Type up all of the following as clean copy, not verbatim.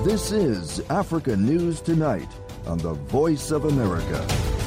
This is Africa News Tonight on the Voice of America.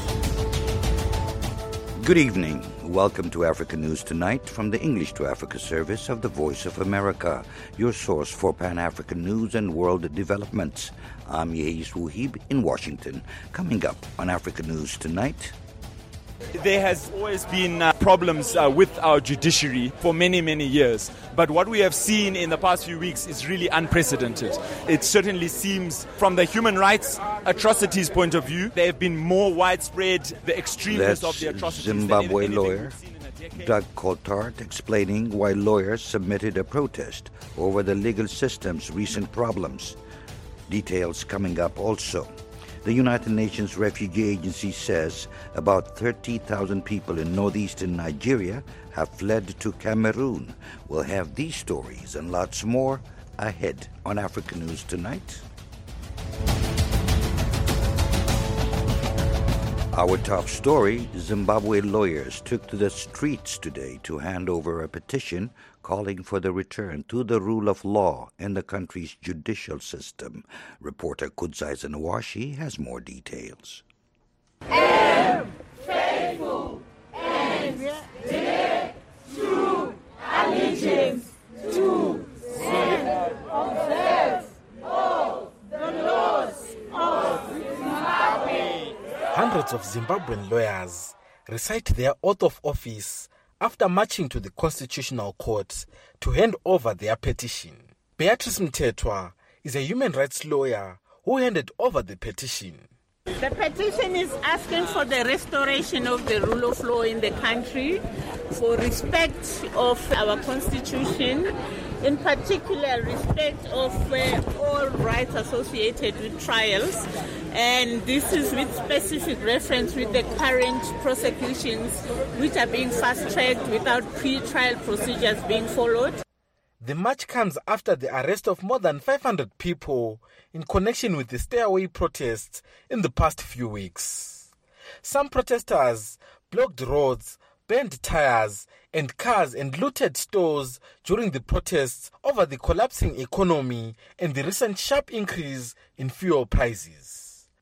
Good evening. Welcome to Africa News Tonight from the English to Africa service of the Voice of America, your source for Pan-African news and world developments. I'm Yeis Wuhib in Washington. Coming up on Africa News Tonight. There has always been problems with our judiciary for many, many years. But what we have seen in the past few weeks is really unprecedented. It certainly seems, from the human rights atrocities point of view, there have been more widespread, the extremeness of the atrocities. Zimbabwe lawyer Doug Coulthard explaining why lawyers submitted a protest over the legal system's recent problems. Details coming up also. The United Nations Refugee Agency says about 30,000 people in northeastern Nigeria have fled to Cameroon. We'll have these stories and lots more ahead on Africa News Tonight. Our top story, Zimbabwe lawyers took to the streets today to hand over a petition calling for the return to the rule of law in the country's judicial system. Reporter Kudzai Zanawashi has more details. Am faithful and bear true allegiance to and observe all the laws of Zimbabwe. Hundreds of Zimbabwean lawyers recite their oath of office after marching to the Constitutional Court to hand over their petition. Beatrice Mtetwa is a human rights lawyer who handed over the petition. The petition is asking for the restoration of the rule of law in the country, for respect of our constitution, in particular respect of all rights associated with trials. And this is with specific reference with the current prosecutions which are being fast-tracked without pre-trial procedures being followed. The march comes after the arrest of more than 500 people in connection with the stay-away protests in the past few weeks. Some protesters blocked roads, burned tires and cars and looted stores during the protests over the collapsing economy and the recent sharp increase in fuel prices.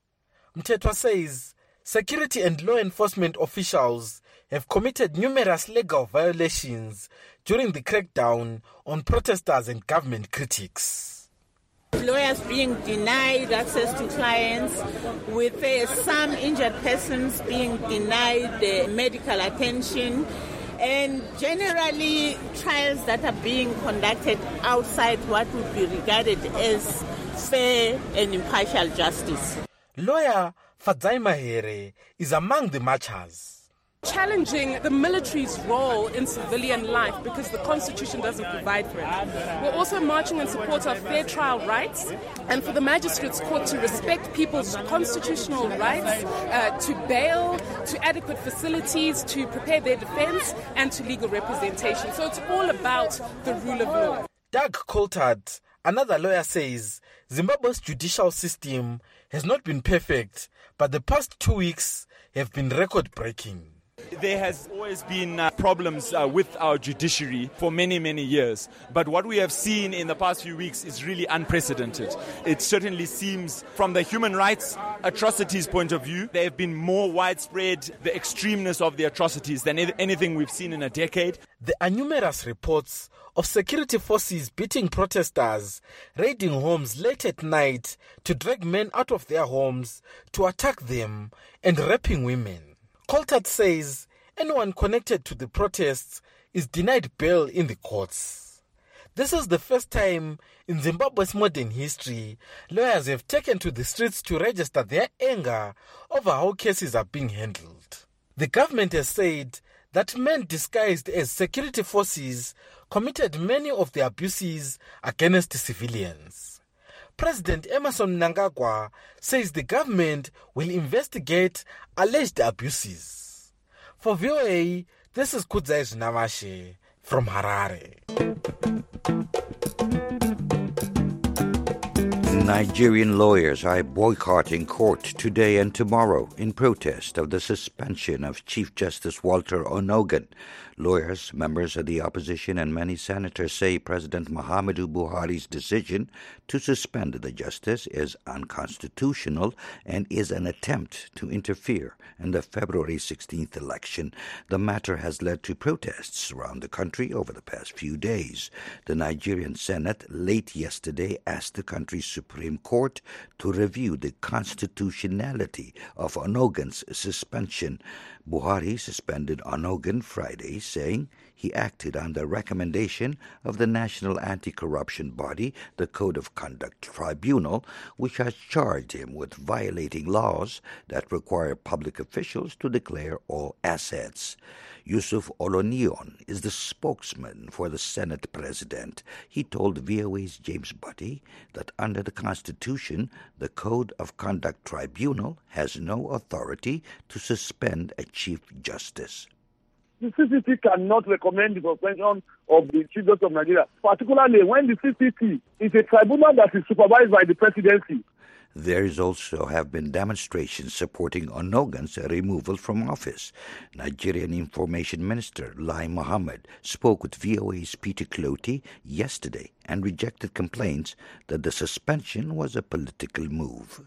Mtetwa says security and law enforcement officials have committed numerous legal violations during the crackdown on protesters and government critics. Lawyers being denied access to clients, with some injured persons being denied medical attention, and generally trials that are being conducted outside what would be regarded as fair and impartial justice. Lawyer Fadzai Mahere is among the marchers. Challenging the military's role in civilian life because the Constitution doesn't provide for it. We're also marching in support of fair trial rights and for the Magistrates' Court to respect people's constitutional rights to bail, to adequate facilities, to prepare their defense and to legal representation. So it's all about the rule of law. Doug Coulthard, another lawyer, says Zimbabwe's judicial system has not been perfect, but the past 2 weeks have been record-breaking. There has always been problems with our judiciary for many, many years. But what we have seen in the past few weeks is really unprecedented. It certainly seems, from the human rights atrocities point of view, there have been more widespread, the extremeness of the atrocities than anything we've seen in a decade. There are numerous reports of security forces beating protesters, raiding homes late at night to drag men out of their homes, to attack them, and raping women. Coulthard says anyone connected to the protests is denied bail in the courts. This is the first time in Zimbabwe's modern history lawyers have taken to the streets to register their anger over how cases are being handled. The government has said that men disguised as security forces committed many of the abuses against civilians. President Emmerson Mnangagwa says the government will investigate alleged abuses. For VOA, this is Kudzai Zanawashi from Harare. Nigerian lawyers are boycotting court today and tomorrow in protest of the suspension of Chief Justice Walter Onnoghen. Lawyers, members of the opposition, and many senators say President Muhammadu Buhari's decision to suspend the justice is unconstitutional and is an attempt to interfere in the February 16th election. The matter has led to protests around the country over the past few days. The Nigerian Senate late yesterday asked the country's Supreme Court to review the constitutionality of Onogun's suspension. Buhari suspended Onogun Friday, saying he acted on the recommendation of the National Anti-Corruption Body, the Code of Conduct Tribunal, which has charged him with violating laws that require public officials to declare all assets. Yusuf Oloniyon is the spokesman for the Senate President. He told VOA's James Butty that under the Constitution, the Code of Conduct Tribunal has no authority to suspend a Chief Justice. The CCT cannot recommend the suspension of the Chief Justice of Nigeria, particularly when the CCT is a tribunal that is supervised by the presidency. There also have been demonstrations supporting Onogun's removal from office. Nigerian Information Minister Lai Mohammed spoke with VOA's Peter Clotey yesterday and rejected complaints that the suspension was a political move.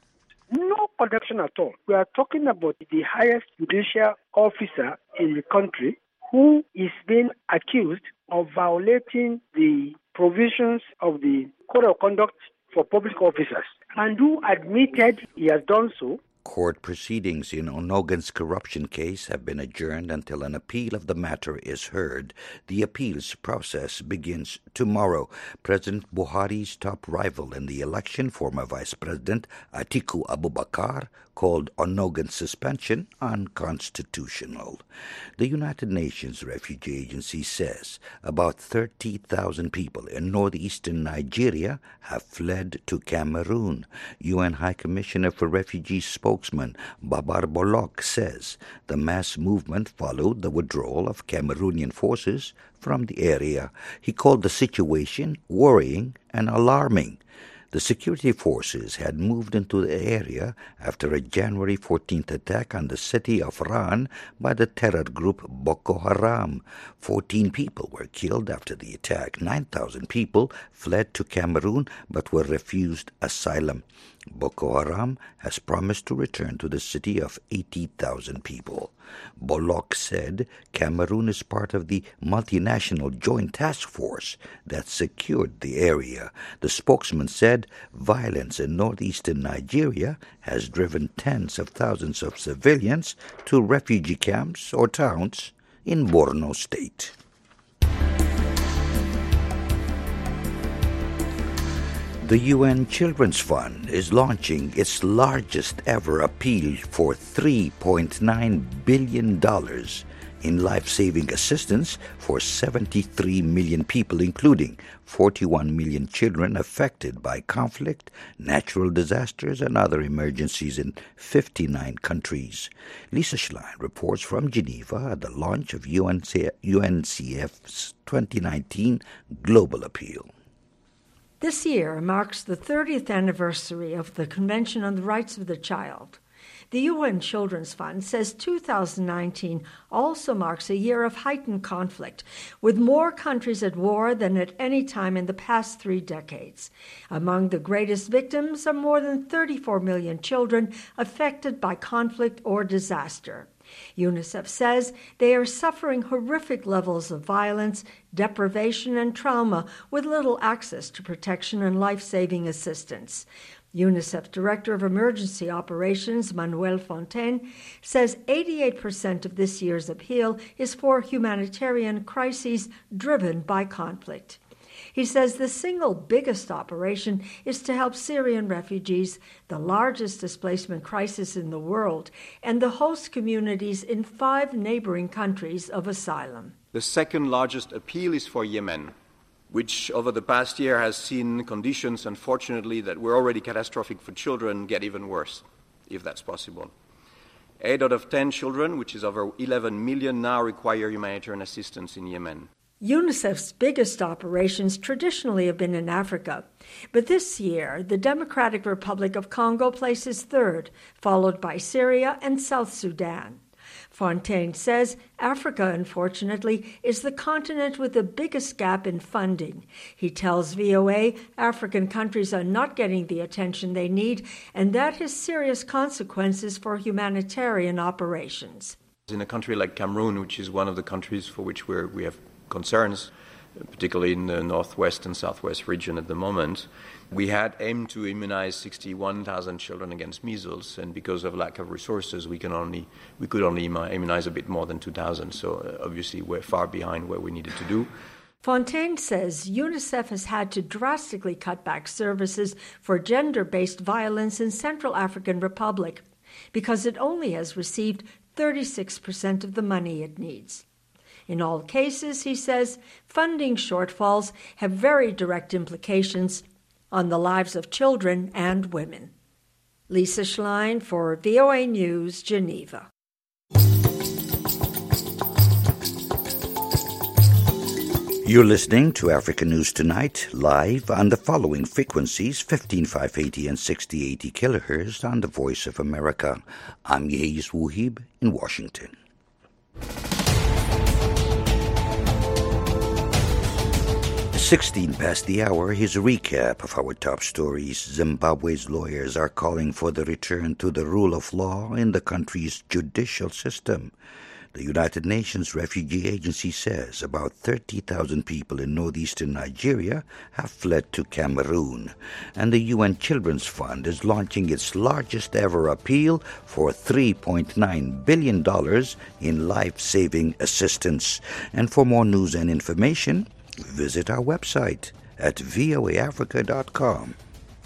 No connection at all. We are talking about the highest judicial officer in the country who is being accused of violating the provisions of the Code of Conduct for Public Officers, and who admitted he has done so. Court proceedings in Onogun's corruption case have been adjourned until an appeal of the matter is heard. The appeals process begins tomorrow. President Buhari's top rival in the election, former Vice President Atiku Abubakar, called Onogun's suspension unconstitutional. The United Nations Refugee Agency says about 30,000 people in northeastern Nigeria have fled to Cameroon. UN High Commissioner for Refugees spokesman Babar Bolok says the mass movement followed the withdrawal of Cameroonian forces from the area. He called the situation worrying and alarming. The security forces had moved into the area after a January 14th attack on the city of Ran by the terror group Boko Haram. 14 people were killed after the attack. 9,000 people fled to Cameroon but were refused asylum. Boko Haram has promised to return to the city of 80,000 people. Bolok said Cameroon is part of the multinational joint task force that secured the area. The spokesman said violence in northeastern Nigeria has driven tens of thousands of civilians to refugee camps or towns in Borno State. The UN Children's Fund is launching its largest ever appeal for $3.9 billion in life-saving assistance for 73 million people, including 41 million children affected by conflict, natural disasters, and other emergencies in 59 countries. Lisa Schlein reports from Geneva at the launch of UNCF's 2019 Global Appeal. This year marks the 30th anniversary of the Convention on the Rights of the Child. The UN Children's Fund says 2019 also marks a year of heightened conflict, with more countries at war than at any time in the past 3 decades. Among the greatest victims are more than 34 million children affected by conflict or disaster. UNICEF says they are suffering horrific levels of violence, deprivation, and trauma with little access to protection and life-saving assistance. UNICEF Director of Emergency Operations, Manuel Fontaine, says 88% of this year's appeal is for humanitarian crises driven by conflict. He says the single biggest operation is to help Syrian refugees, the largest displacement crisis in the world, and the host communities in 5 neighboring countries of asylum. The second largest appeal is for Yemen, which over the past year has seen conditions, unfortunately, that were already catastrophic for children get even worse, if that's possible. 8 out of 10 children, which is over 11 million now, require humanitarian assistance in Yemen. UNICEF's biggest operations traditionally have been in Africa, but this year the Democratic Republic of Congo places 3rd, followed by Syria and South Sudan. Fontaine says Africa, unfortunately, is the continent with the biggest gap in funding. He tells VOA African countries are not getting the attention they need, and that has serious consequences for humanitarian operations. In a country like Cameroon, which is one of the countries for which we have concerns, particularly in the northwest and southwest region at the moment, we had aimed to immunize 61,000 children against measles, and because of lack of resources, we could only immunize a bit more than 2,000. So obviously, we're far behind where we needed to do. Fontaine says UNICEF has had to drastically cut back services for gender-based violence in Central African Republic because it only has received 36% of the money it needs. In all cases, he says, funding shortfalls have very direct implications on the lives of children and women. Lisa Schlein for VOA News, Geneva. You're listening to Africa News Tonight, live on the following frequencies, 15580 and 6080 kilohertz on the Voice of America. I'm Yehiz Wuhib in Washington. 16 past the hour, here's a recap of our top stories. Zimbabwe's lawyers are calling for the return to the rule of law in the country's judicial system. The United Nations Refugee Agency says about 30,000 people in northeastern Nigeria have fled to Cameroon. And the UN Children's Fund is launching its largest ever appeal for $3.9 billion in life-saving assistance. And for more news and information, visit our website at voaafrica.com.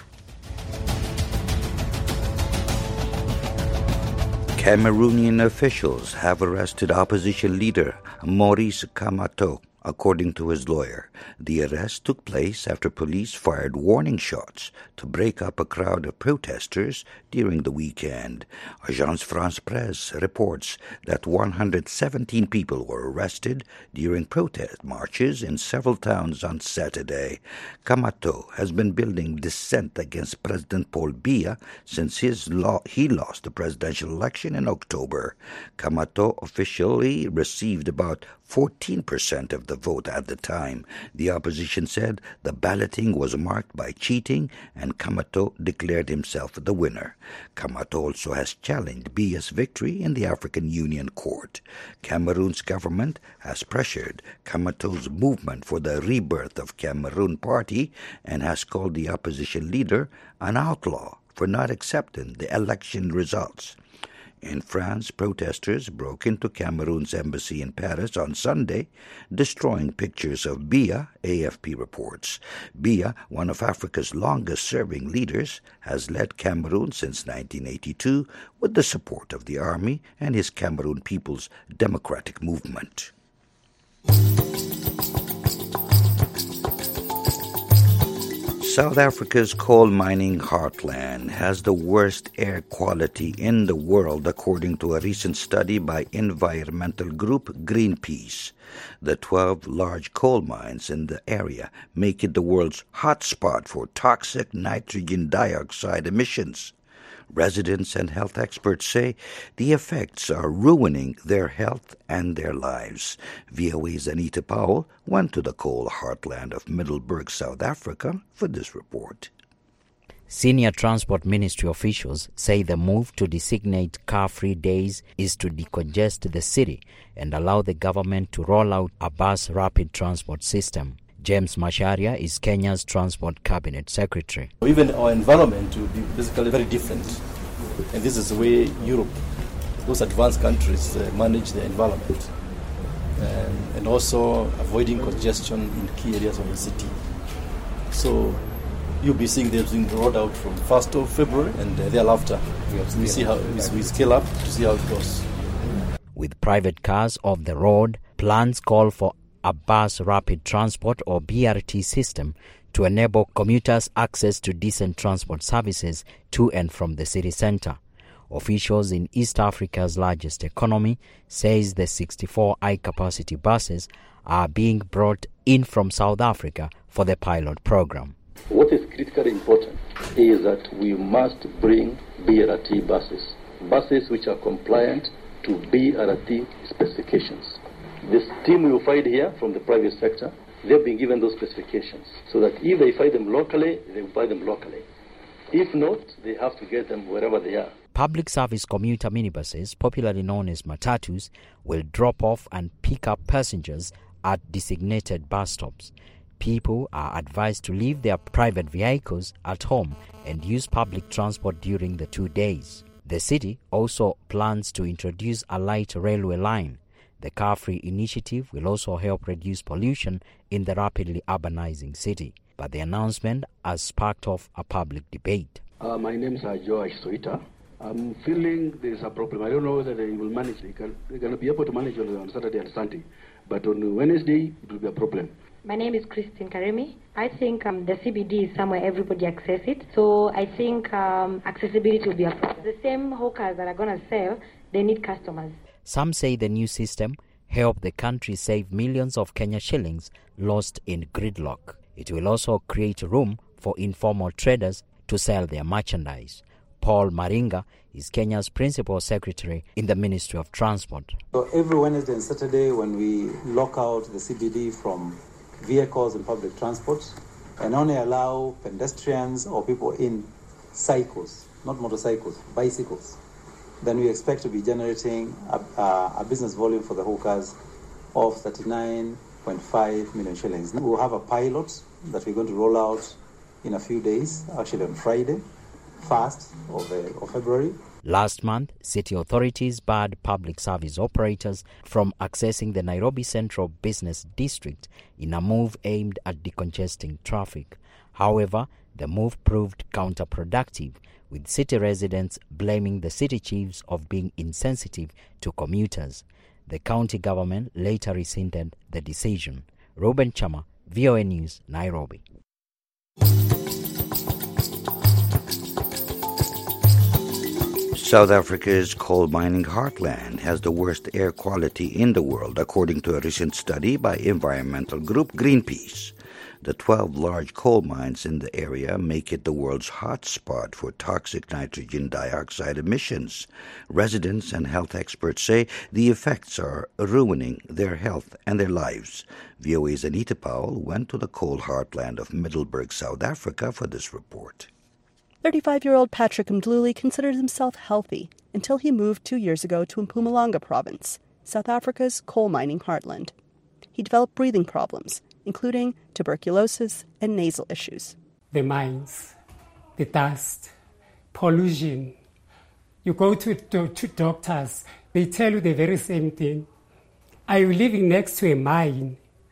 Cameroonian officials have arrested opposition leader Maurice Kamto, according to his lawyer. The arrest took place after police fired warning shots to break up a crowd of protesters during the weekend. Agence France-Presse reports that 117 people were arrested during protest marches in several towns on Saturday. Kamto has been building dissent against President Paul Biya since he lost the presidential election in October. Kamto officially received about 14% of the vote at the time. The opposition said the balloting was marked by cheating, and Kamto declared himself the winner. Kamto also has challenged Biya's victory in the African Union Court. Cameroon's government has pressured Kamto's movement for the Rebirth of Cameroon party and has called the opposition leader an outlaw for not accepting the election results. In France, protesters broke into Cameroon's embassy in Paris on Sunday, destroying pictures of Biya, AFP reports. Biya, one of Africa's longest-serving leaders, has led Cameroon since 1982 with the support of the army and his Cameroon People's Democratic Movement. South Africa's coal mining heartland has the worst air quality in the world, according to a recent study by environmental group Greenpeace. The 12 large coal mines in the area make it the world's hotspot for toxic nitrogen dioxide emissions. Residents and health experts say the effects are ruining their health and their lives. VOA's Anita Powell went to the coal heartland of Middelburg, South Africa, for this report. Senior Transport Ministry officials say the move to designate car-free days is to decongest the city and allow the government to roll out a bus rapid transport system. James Macharia is Kenya's Transport Cabinet Secretary. Even our environment will be basically very different. And this is the way Europe, those advanced countries, manage their environment. And also avoiding congestion in key areas of the city. So you'll be seeing them being rolled out from 1st of February and thereafter. We see how we scale up to see how it goes. With private cars off the road, plans call for a bus rapid transport or BRT system to enable commuters access to decent transport services to and from the city center. Officials in East Africa's largest economy says the 64 high-capacity buses are being brought in from South Africa for the pilot program. What is critically important is that we must bring BRT buses which are compliant to BRT specifications. This team will find here from the private sector, they've been given those specifications so that if they find them locally, they will buy them locally. If not, they have to get them wherever they are. Public service commuter minibuses, popularly known as matatus, will drop off and pick up passengers at designated bus stops. People are advised to leave their private vehicles at home and use public transport during the 2 days. The city also plans to introduce a light railway line. The car-free initiative will also help reduce pollution in the rapidly urbanizing city. But the announcement has sparked off a public debate. My name is Joash Soita. I'm feeling there is a problem. I don't know whether they will manage. They're going to be able to manage on Saturday and Sunday. But on Wednesday, it will be a problem. My name is Christine Karemi. I think the CBD is somewhere everybody access it. So I think accessibility will be a problem. The same hawkers that are going to sell, they need customers. Some say the new system helped the country save millions of Kenya shillings lost in gridlock. It will also create room for informal traders to sell their merchandise. Paul Maringa is Kenya's principal secretary in the Ministry of Transport. So every Wednesday and Saturday when we lock out the CBD from vehicles and public transport and only allow pedestrians or people in cycles, not motorcycles, bicycles, then we expect to be generating a business volume for the hawkers of 39.5 million shillings. We'll have a pilot that we're going to roll out in a few days, actually on Friday, 1st of February. Last month, city authorities barred public service operators from accessing the Nairobi Central Business District in a move aimed at decongesting traffic. However, the move proved counterproductive, with city residents blaming the city chiefs of being insensitive to commuters. The county government later rescinded the decision. Ruben Chama, VOA News, Nairobi. South Africa's coal mining heartland has the worst air quality in the world, according to a recent study by environmental group Greenpeace. The 12 large coal mines in the area make it the world's hotspot for toxic nitrogen dioxide emissions. Residents and health experts say the effects are ruining their health and their lives. VOA's Anita Powell went to the coal heartland of Middelburg, South Africa for this report. 35-year-old Patrick Mdluli considered himself healthy until he moved 2 years ago to Mpumalanga province, South Africa's coal mining heartland. He developed breathing problems, including tuberculosis and nasal issues. The mines, the dust, pollution. You go to doctors, they tell you the very same thing. Are you living next to a mine?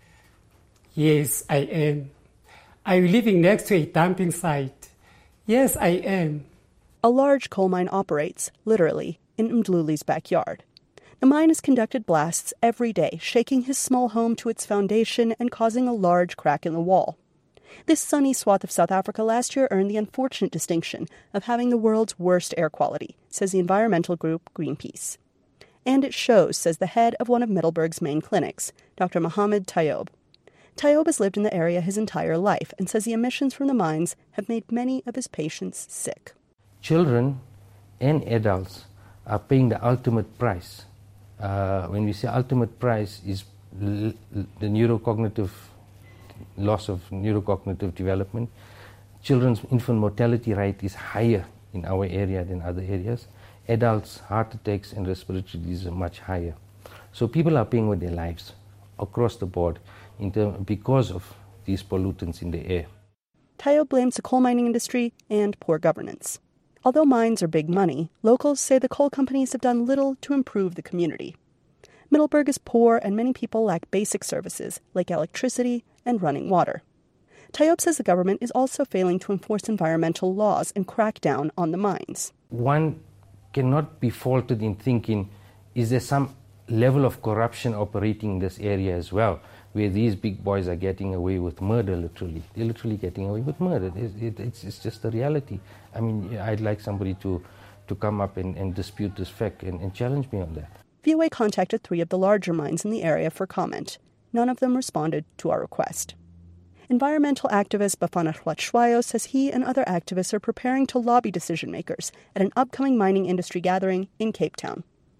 Yes, I am. Are you living next to a dumping site? Yes, I am. A large coal mine operates, literally, in Mdluli's backyard. The mine has conducted blasts every day, shaking his small home to its foundation and causing a large crack in the wall. This sunny swath of South Africa last year earned the unfortunate distinction of having the world's worst air quality, says the environmental group Greenpeace. And it shows, says the head of one of Middelburg's main clinics, Dr. Mohammed Tayob. Tayob has lived in the area his entire life and says the emissions from the mines have made many of his patients sick. Children and adults are paying the ultimate price. When we say ultimate price is the neurocognitive loss of neurocognitive development. Children's infant mortality rate is higher in our area than other areas. Adults' heart attacks and respiratory disease are much higher. So people are paying with their lives across the board because of these pollutants in the air. Tayob blames the coal mining industry and poor governance. Although mines are big money, locals say the coal companies have done little to improve the community. Middelburg is poor and many people lack basic services like electricity and running water. Tayob says the government is also failing to enforce environmental laws and crack down on the mines. One cannot be faulted in thinking, is there some level of corruption operating in this area as well, where these big boys are getting away with murder, literally. They're literally getting away with murder. It's just a reality. I mean, I'd like somebody to come up and dispute this fact and challenge me on that. VOA contacted 3 of the larger mines in the area for comment. None of them responded to our request. Environmental activist Bafana Hlachwayo says he and other activists are preparing to lobby decision-makers at an upcoming mining industry gathering in Cape Town.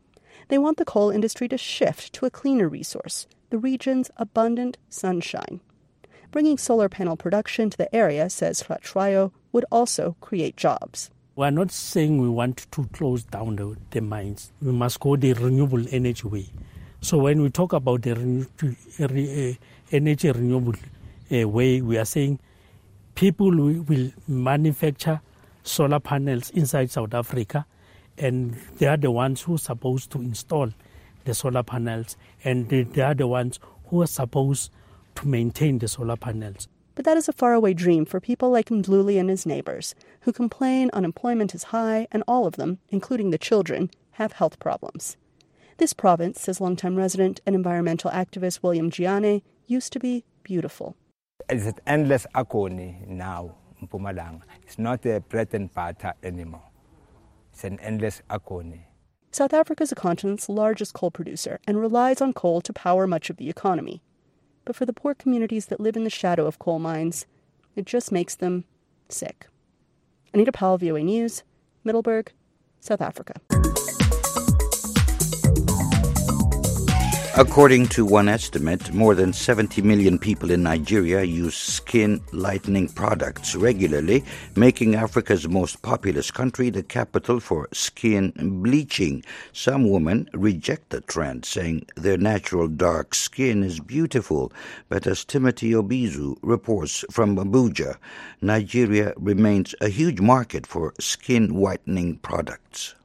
They want the coal industry to shift to a cleaner resource, the region's abundant sunshine. Bringing solar panel production to the area, says Ratrayo, would also create jobs. We are not saying we want to close down the mines. We must go the renewable energy way. So when we talk about the energy renewable way, we are saying people will manufacture solar panels inside South Africa, and they are the ones who are supposed to install the solar panels, and they are the ones who are supposed to maintain the solar panels. But that is a faraway dream for people like Mdluli and his neighbors, who complain unemployment is high and all of them, including the children, have health problems. This province, says longtime resident and environmental activist William Gianni, used to be beautiful. It's an endless agony now in Mpumalanga. It's not a bread and butter anymore. It's an endless agony. South Africa is the continent's largest coal producer and relies on coal to power much of the economy. But for the poor communities that live in the shadow of coal mines, it just makes them sick. Anita Powell, VOA News, Middelburg, South Africa. According to one estimate, more than 70 million people in Nigeria use skin lightening products regularly, making Africa's most populous country the capital for skin bleaching. Some women reject the trend, saying their natural dark skin is beautiful. But as Timothy Obizu reports from Abuja, Nigeria remains a huge market for skin whitening products.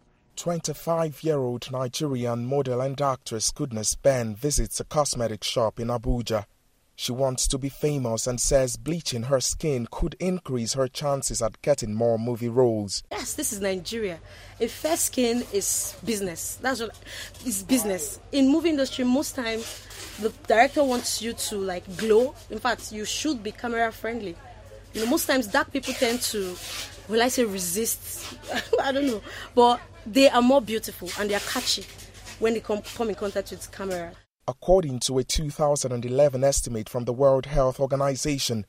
25-year-old Nigerian model and actress Goodness Ben visits a cosmetic shop in Abuja. She wants to be famous and says bleaching her skin could increase her chances at getting more movie roles. Yes, this is Nigeria. A fair skin is business. That's what is business. In movie industry, most times the director wants you to glow. In fact, you should be camera friendly. Most times dark people tend to, resist. I don't know, but they are more beautiful and they are catchy when they come in contact with the camera. According to a 2011 estimate from the World Health Organization,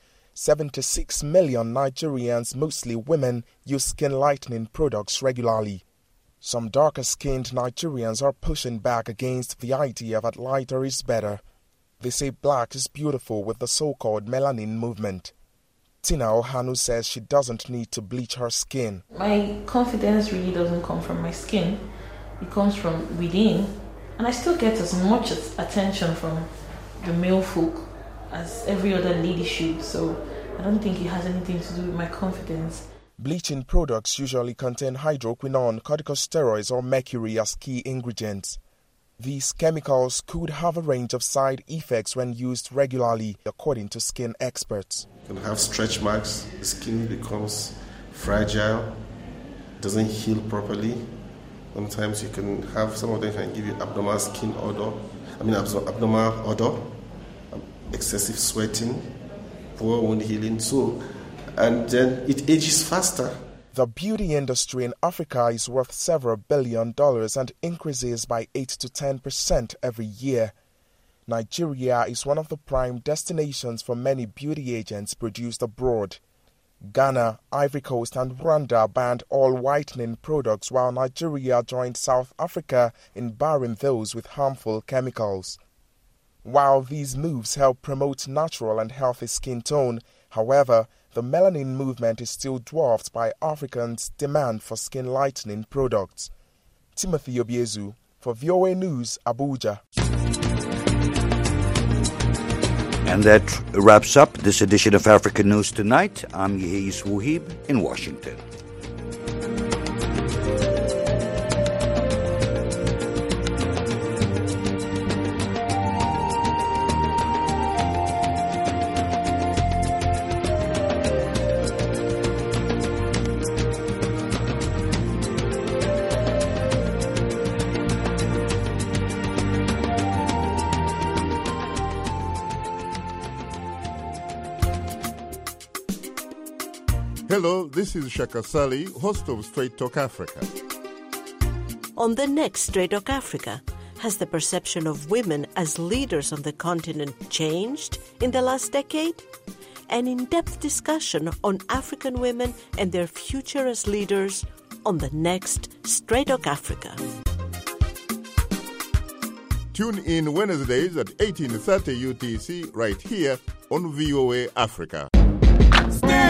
76 million Nigerians, mostly women, use skin lightening products regularly. Some darker-skinned Nigerians are pushing back against the idea that lighter is better. They say black is beautiful with the so-called melanin movement. Tina Ohanu says she doesn't need to bleach her skin. My confidence really doesn't come from my skin. It comes from within. And I still get as much attention from the male folk as every other lady should. So I don't think it has anything to do with my confidence. Bleaching products usually contain hydroquinone, corticosteroids or mercury as key ingredients. These chemicals could have a range of side effects when used regularly, according to skin experts. You can have stretch marks, the skin becomes fragile, doesn't heal properly. Sometimes you can have, some of them can give you abnormal skin odor, abnormal odor, excessive sweating, poor wound healing. And then it ages faster. The beauty industry in Africa is worth several $1 billion and increases by 8 to 10% every year. Nigeria is one of the prime destinations for many beauty agents produced abroad. Ghana, Ivory Coast and Rwanda banned all whitening products, while Nigeria joined South Africa in barring those with harmful chemicals. While these moves help promote natural and healthy skin tone, however, the melanin movement is still dwarfed by Africans' demand for skin lightening products. Timothy Obiezu for VOA News, Abuja. And that wraps up this edition of African News Tonight. I'm Yeis Wuhib in Washington. Hello, this is Shaka Sali, host of Straight Talk Africa. On the next Straight Talk Africa, has the perception of women as leaders on the continent changed in the last decade? An in-depth discussion on African women and their future as leaders on the next Straight Talk Africa. Tune in Wednesdays at 18:30 UTC right here on VOA Africa.